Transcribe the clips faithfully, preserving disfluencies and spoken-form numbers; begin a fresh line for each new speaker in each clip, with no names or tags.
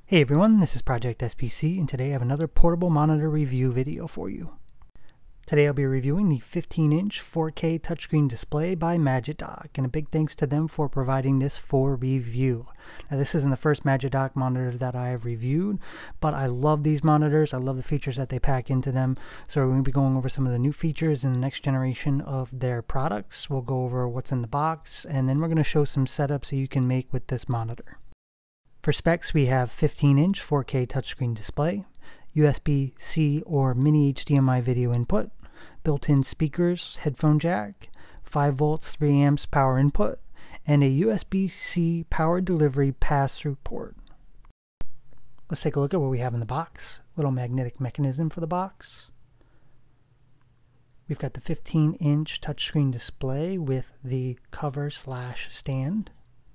Hey everyone, this is Project S P C, and today I have another portable monitor review video for you. Today I'll be reviewing the fifteen inch four K touchscreen display by Magidock, and a big thanks to them for providing this for review. Now this isn't the first Magidock monitor that I have reviewed, but I love these monitors. I love the features that they pack into them. So we're going to be going over some of the new features in the next generation of their products. We'll go over what's in the box, and then we're going to show some setups that you can make with this monitor. For specs, we have fifteen inch four K touchscreen display, U S B C or mini H D M I video input, built-in speakers, headphone jack, five volts, three amps power input, and a U S B C power delivery pass-through port. Let's take a look at what we have in the box. Little magnetic mechanism for the box. We've got the fifteen inch touchscreen display with the cover slash stand.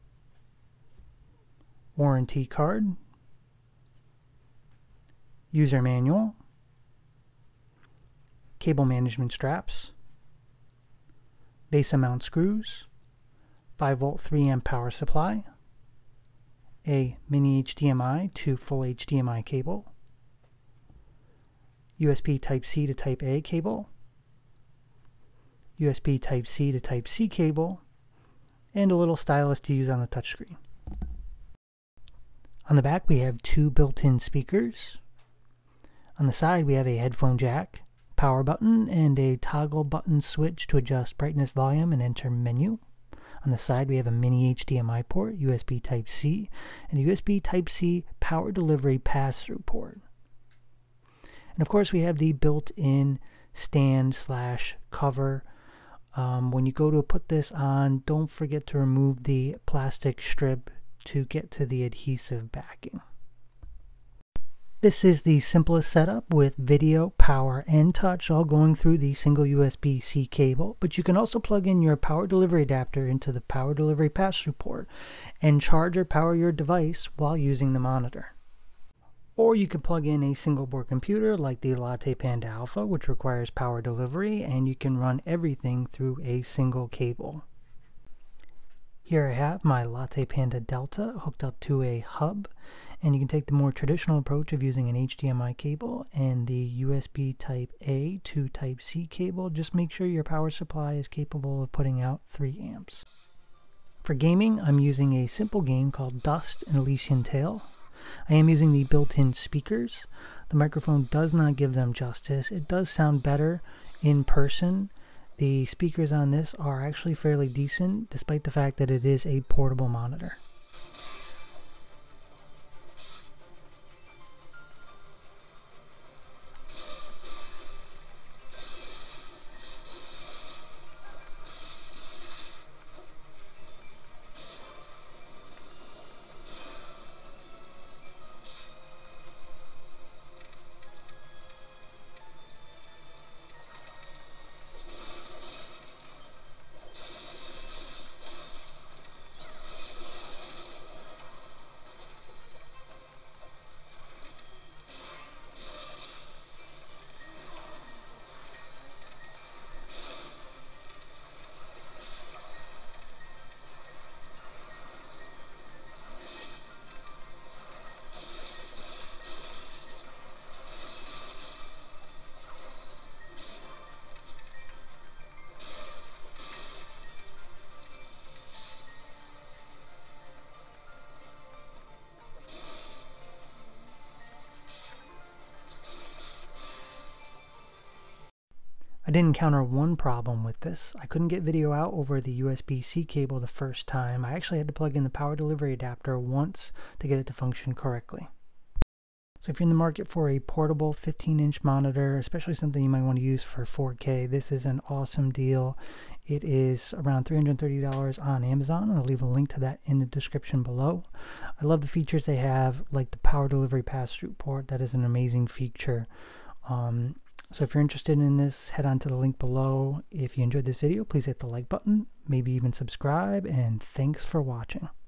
Warranty card, user manual, cable management straps, base mount screws, five volt three amp power supply, a mini H D M I to full H D M I cable, U S B Type C to Type A cable, U S B Type C to Type C cable, and a little stylus to use on the touchscreen. On the back we have two built-in speakers. On the side we have a headphone jack, power button, and a toggle button switch to adjust brightness, volume, and enter menu. On the side we have a mini H D M I port, U S B Type C, and a U S B Type C power delivery pass-through port. And of course we have the built-in stand slash cover. Um, when you go to put this on, don't forget to remove the plastic strip to get to the adhesive backing. This is the simplest setup with video, power, and touch all going through the single U S B C cable, but you can also plug in your power delivery adapter into the power delivery pass-through port and charge or power your device while using the monitor. Or you can plug in a single board computer like the Latte Panda Alpha, which requires power delivery, and you can run everything through a single cable. Here I have my Latte Panda Delta hooked up to a hub, and you can take the more traditional approach of using an H D M I cable and the U S B Type A to Type C cable. Just make sure your power supply is capable of putting out three amps. For gaming, I'm using a simple game called Dust: An Elysian Tale. I am using the built-in speakers. The microphone does not give them justice. It does sound better in person. The speakers on this are actually fairly decent, despite the fact that it is a portable monitor. I did encounter one problem with this. I couldn't get video out over the U S B C cable the first time. I actually had to plug in the power delivery adapter once to get it to function correctly. So if you're in the market for a portable fifteen inch monitor, especially something you might want to use for four K, this is an awesome deal. It is around three hundred thirty dollars on Amazon, and I'll leave a link to that in the description below. I love the features they have, like the power delivery pass-through port. That is an amazing feature. Um, So if you're interested in this, head on to the link below. If you enjoyed this video, please hit the like button, maybe even subscribe, and thanks for watching.